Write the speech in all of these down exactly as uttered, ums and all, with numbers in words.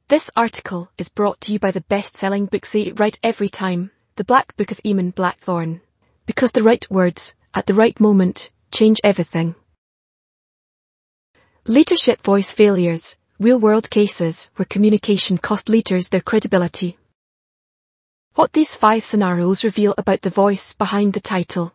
This article is brought to you by the best-selling book Say It Right Every Time, The Black Book of Eamon Blackthorne. Because the right words, at the right moment, change everything. Leadership voice failures, real-world cases where communication cost leaders their credibility. What these five scenarios reveal about the voice behind the title.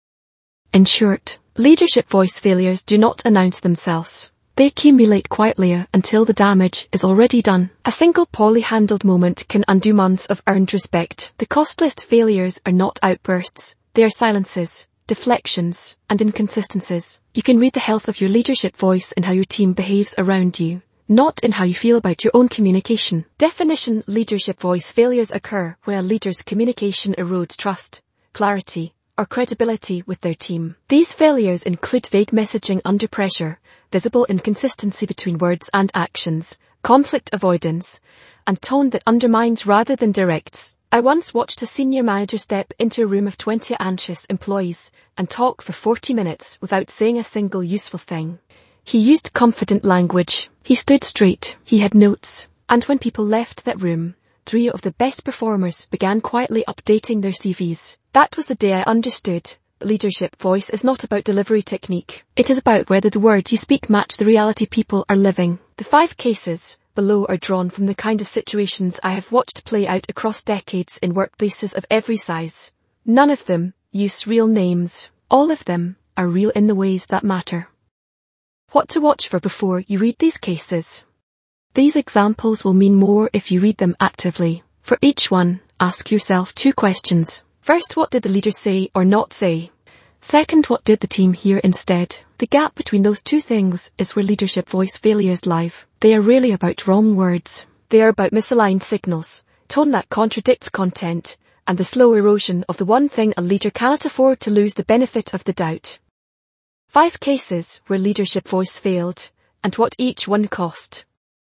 In short, leadership voice failures do not announce themselves. They accumulate quietly until the damage is already done. A single poorly handled moment can undo months of earned respect. The costliest failures are not outbursts. They are silences, deflections, and inconsistencies. You can read the health of your leadership voice in how your team behaves around you, not in how you feel about your own communication. Definition: leadership voice failures occur when a leader's communication erodes trust, clarity, or credibility with their team. These failures include vague messaging under pressure, visible inconsistency between words and actions, conflict avoidance, and tone that undermines rather than directs. I once watched a senior manager step into a room of twenty anxious employees and talk for forty minutes without saying a single useful thing. He used confident language. He stood straight. He had notes. And when people left that room, three of the best performers began quietly updating their C Vs. That was the day I understood. Leadership voice is not about delivery technique. It is about whether the words you speak match the reality people are living. The five cases below are drawn from the kind of situations I have watched play out across decades in workplaces of every size. None of them use real names. All of them are real in the ways that matter. What to watch for before you read these cases. These examples will mean more if you read them actively. For each one, ask yourself two questions. First, what did the leader say or not say? Second, what did the team hear instead? The gap between those two things is where leadership voice failures live. They are rarely about wrong words. They are about misaligned signals, tone that contradicts content, and the slow erosion of the one thing a leader cannot afford to lose: the benefit of the doubt. Five cases where leadership voice failed, and what each one cost.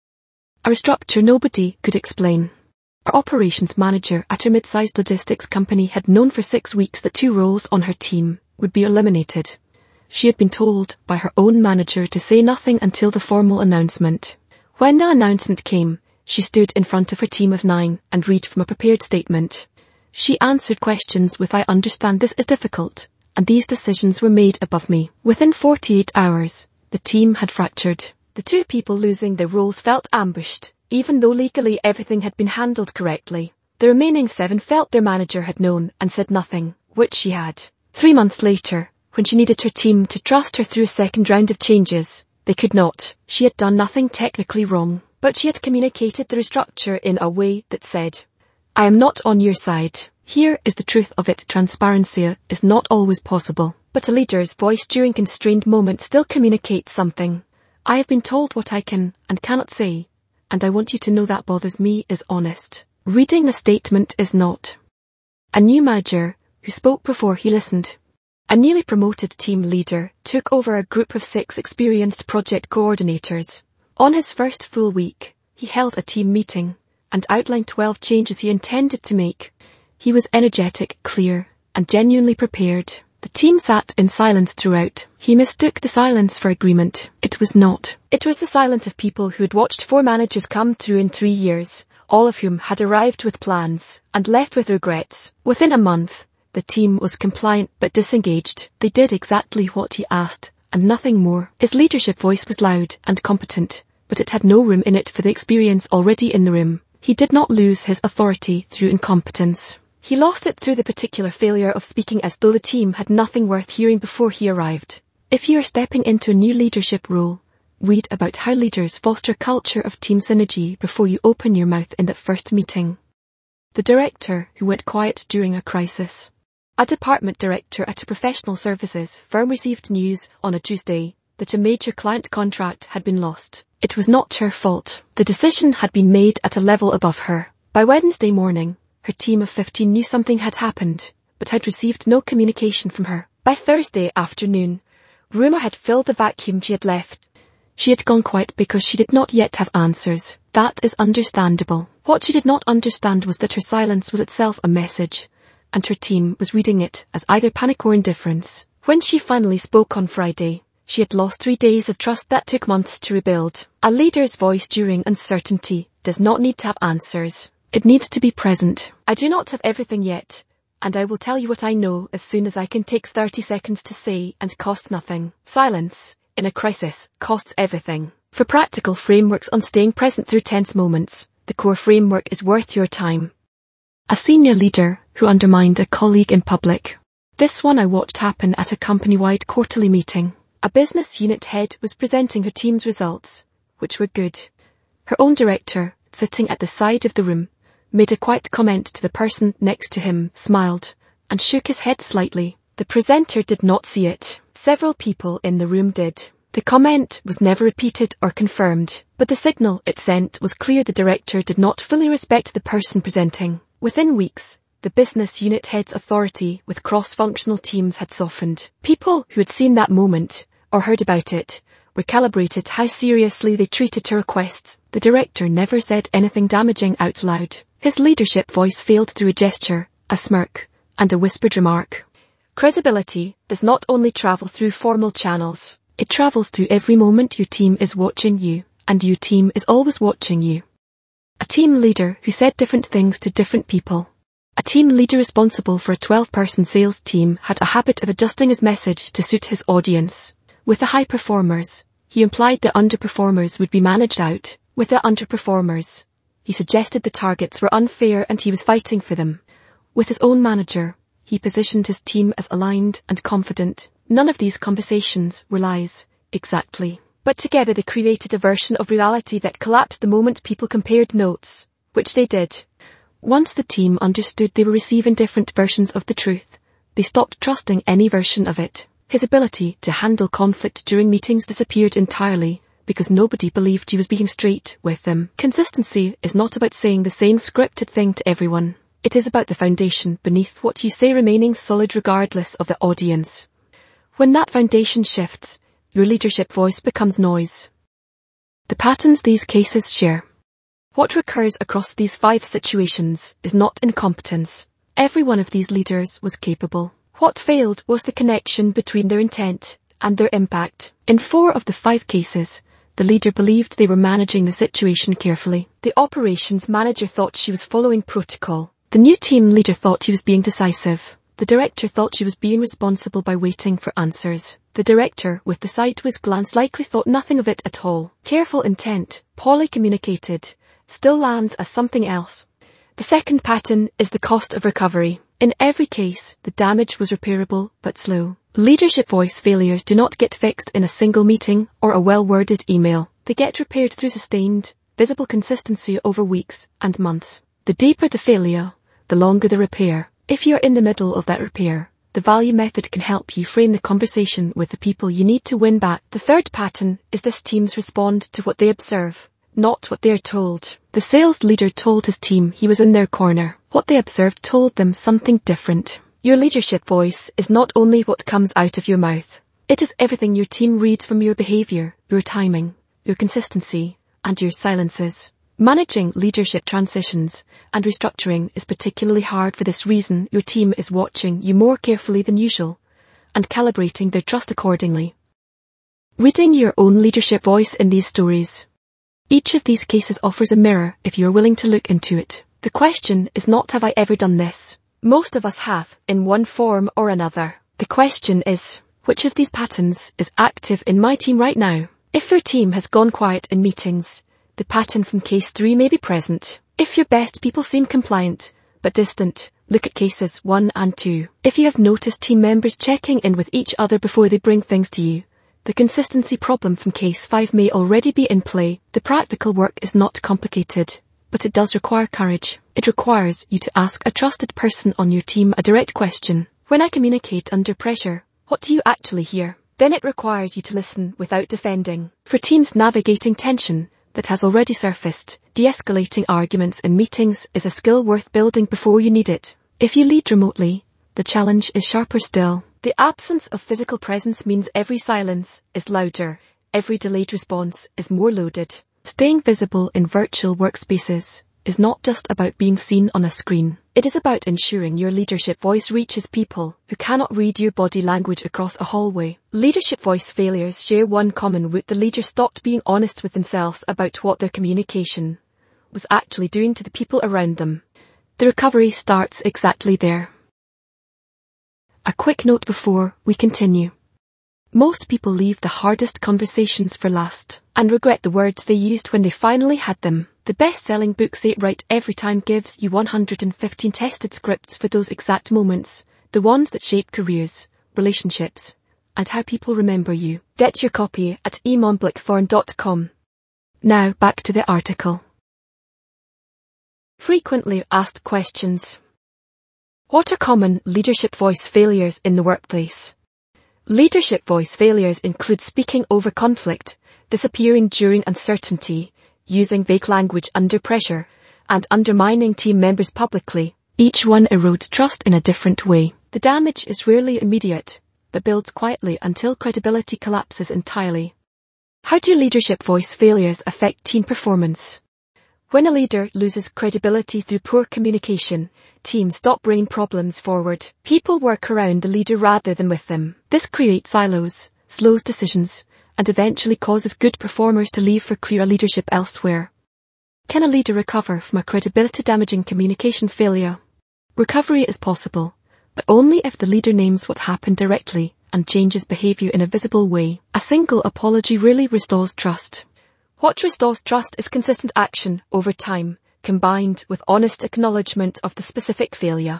A restructure nobody could explain. Our operations manager at her mid-sized logistics company had known for six weeks that two roles on her team would be eliminated. She had been told by her own manager to say nothing until the formal announcement. When the announcement came, she stood in front of her team of nine and read from a prepared statement. She answered questions with "I understand this is difficult, and these decisions were made above me." Within forty-eight hours, the team had fractured. The two people losing their roles felt ambushed, even though legally everything had been handled correctly. The remaining seven felt their manager had known and said nothing, which she had. Three months later, when she needed her team to trust her through a second round of changes, they could not. She had done nothing technically wrong, but she had communicated the restructure in a way that said, "I am not on your side." Here is the truth of it: transparency is not always possible, but a leader's voice during constrained moments still communicates something. "I have been told what I can and cannot say, and I want you to know that bothers me" is honest. Reading the statement is not. A new manager, who spoke before he listened. A newly promoted team leader took over a group of six experienced project coordinators. On his first full week, he held a team meeting and outlined twelve changes he intended to make. He was energetic, clear, and genuinely prepared. The team sat in silence throughout. He mistook the silence for agreement. It was not. It was the silence of people who had watched four managers come through in three years, all of whom had arrived with plans and left with regrets. Within a month, the team was compliant but disengaged. They did exactly what he asked, and nothing more. His leadership voice was loud and competent, but it had no room in it for the experience already in the room. He did not lose his authority through incompetence. He lost it through the particular failure of speaking as though the team had nothing worth hearing before he arrived. If you are stepping into a new leadership role, read about how leaders foster a culture of team synergy before you open your mouth in that first meeting. The director who went quiet during a crisis. A department director at a professional services firm received news on a Tuesday that a major client contract had been lost. It was not her fault. The decision had been made at a level above her. By Wednesday morning, her team of fifteen knew something had happened, but had received no communication from her. By Thursday afternoon, rumour had filled the vacuum she had left. She had gone quiet because she did not yet have answers. That is understandable. What she did not understand was that her silence was itself a message, and her team was reading it as either panic or indifference. When she finally spoke on Friday, she had lost three days of trust that took months to rebuild. A leader's voice during uncertainty does not need to have answers. It needs to be present. I do not have everything yet, and I will tell you what I know as soon as I can. Takes thirty seconds to say and costs nothing. Silence, in a crisis, costs everything. For practical frameworks on staying present through tense moments, the core framework is worth your time. A senior leader who undermined a colleague in public. This one I watched happen at a company-wide quarterly meeting. A business unit head was presenting her team's results, which were good. Her own director, sitting at the side of the room, made a quiet comment to the person next to him, smiled, and shook his head slightly. The presenter did not see it. Several people in the room did. The comment was never repeated or confirmed, but the signal it sent was clear. The director did not fully respect the person presenting. Within weeks, the business unit head's authority with cross-functional teams had softened. People who had seen that moment, or heard about it, were calibrated how seriously they treated her requests. The director never said anything damaging out loud. His leadership voice failed through a gesture, a smirk, and a whispered remark. Credibility does not only travel through formal channels, it travels through every moment. Your team is watching you, and your team is always watching you. A team leader who said different things to different people. A team leader responsible for a twelve-person sales team had a habit of adjusting his message to suit his audience. With the high performers, he implied the underperformers would be managed out. With the underperformers, he suggested the targets were unfair and he was fighting for them. With his own manager, he positioned his team as aligned and confident. None of these conversations were lies, exactly. But together they created a version of reality that collapsed the moment people compared notes, which they did. Once the team understood they were receiving different versions of the truth, they stopped trusting any version of it. His ability to handle conflict during meetings disappeared entirely, because nobody believed he was being straight with them. Consistency is not about saying the same scripted thing to everyone. It is about the foundation beneath what you say remaining solid regardless of the audience. When that foundation shifts, your leadership voice becomes noise. The patterns these cases share. What recurs across these five situations is not incompetence. Every one of these leaders was capable. What failed was the connection between their intent and their impact. In four of the five cases, the leader believed they were managing the situation carefully. The operations manager thought she was following protocol. The new team leader thought he was being decisive. The director thought she was being responsible by waiting for answers. The director with the sideways glance likely thought nothing of it at all. Careful intent, poorly communicated, still lands as something else. The second pattern is the cost of recovery. In every case, the damage was repairable but slow. Leadership voice failures do not get fixed in a single meeting or a well-worded email. They get repaired through sustained, visible consistency over weeks and months. The deeper the failure, the longer the repair. If you're in the middle of that repair, the value method can help you frame the conversation with the people you need to win back. The third pattern is this: teams respond to what they observe, not what they are told. The sales leader told his team he was in their corner. What they observed told them something different. Your leadership voice is not only what comes out of your mouth. It is everything your team reads from your behavior, your timing, your consistency, and your silences. Managing leadership transitions and restructuring is particularly hard for this reason. Your team is watching you more carefully than usual and calibrating their trust accordingly. Reading your own leadership voice in these stories. Each of these cases offers a mirror if you are willing to look into it. The question is not have I ever done this? Most of us have, in one form or another. The question is, which of these patterns is active in my team right now? If your team has gone quiet in meetings, the pattern from case three may be present. If your best people seem compliant, but distant, look at cases one and two. If you have noticed team members checking in with each other before they bring things to you, the consistency problem from case five may already be in play. The practical work is not complicated, but it does require courage. It requires you to ask a trusted person on your team a direct question. When I communicate under pressure, what do you actually hear? Then it requires you to listen without defending. For teams navigating tension that has already surfaced, de-escalating arguments in meetings is a skill worth building before you need it. If you lead remotely, the challenge is sharper still. The absence of physical presence means every silence is louder, every delayed response is more loaded. Staying visible in virtual workspaces is not just about being seen on a screen. It is about ensuring your leadership voice reaches people who cannot read your body language across a hallway. Leadership voice failures share one common root: the leader stopped being honest with themselves about what their communication was actually doing to the people around them. The recovery starts exactly there. A quick note before we continue. Most people leave the hardest conversations for last and regret the words they used when they finally had them. The best-selling book Say It Right Every Time gives you one hundred fifteen tested scripts for those exact moments, the ones that shape careers, relationships, and how people remember you. Get your copy at e montblackthorn dot com. Now back to the article. Frequently asked questions. What are common leadership voice failures in the workplace? Leadership voice failures include speaking over conflict, disappearing during uncertainty, using vague language under pressure, and undermining team members publicly. Each one erodes trust in a different way. The damage is rarely immediate, but builds quietly until credibility collapses entirely. How do leadership voice failures affect team performance? When a leader loses credibility through poor communication, teams stop bringing problems forward. People work around the leader rather than with them. This creates silos, slows decisions, and eventually causes good performers to leave for clearer leadership elsewhere. Can a leader recover from a credibility-damaging communication failure? Recovery is possible, but only if the leader names what happened directly and changes behavior in a visible way. A single apology rarely restores trust. What restores trust is consistent action over time, combined with honest acknowledgement of the specific failure.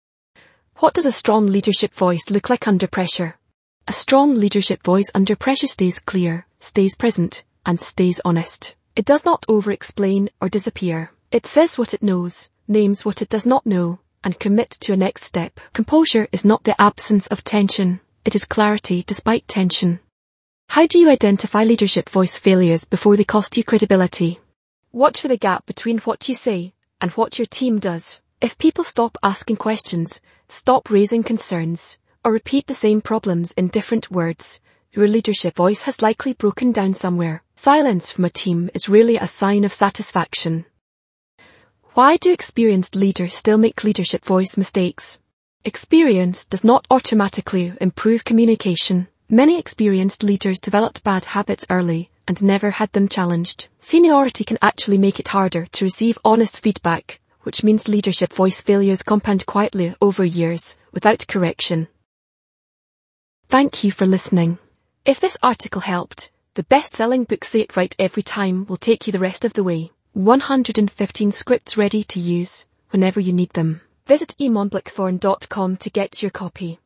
What does a strong leadership voice look like under pressure? A strong leadership voice under pressure stays clear, stays present, and stays honest. It does not over-explain or disappear. It says what it knows, names what it does not know, and commits to a next step. Composure is not the absence of tension. It is clarity despite tension. How do you identify leadership voice failures before they cost you credibility? Watch for the gap between what you say and what your team does. If people stop asking questions, stop raising concerns, or repeat the same problems in different words, your leadership voice has likely broken down somewhere. Silence from a team is rarely a sign of satisfaction. Why do experienced leaders still make leadership voice mistakes? Experience does not automatically improve communication. Many experienced leaders developed bad habits early and never had them challenged. Seniority can actually make it harder to receive honest feedback, which means leadership voice failures compound quietly over years without correction. Thank you for listening. If this article helped, the best-selling book Say It Right Every Time will take you the rest of the way. one hundred fifteen scripts ready to use whenever you need them. Visit e montblackthorn dot com to get your copy.